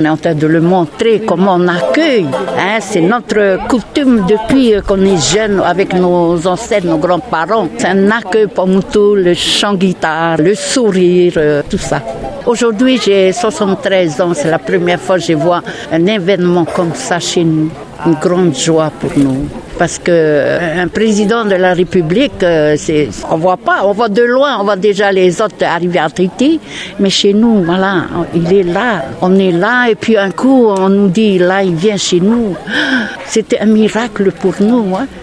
On est en train de le montrer comment on accueille. C'est notre coutume depuis qu'on est jeune avec nos ancêtres, nos grands-parents. C'est un accueil pour nous tous, le chant guitare, le sourire, tout ça. Aujourd'hui, j'ai 73 ans. C'est la première fois que je vois un événement comme ça chez nous. Une grande joie pour nous. Parce qu'un président de la République, on voit pas, on voit de loin, on voit déjà les autres arriver à Tahiti, mais chez nous, voilà, il est là, on est là, et puis un coup, on nous dit, là, il vient chez nous. C'était un miracle pour nous, hein.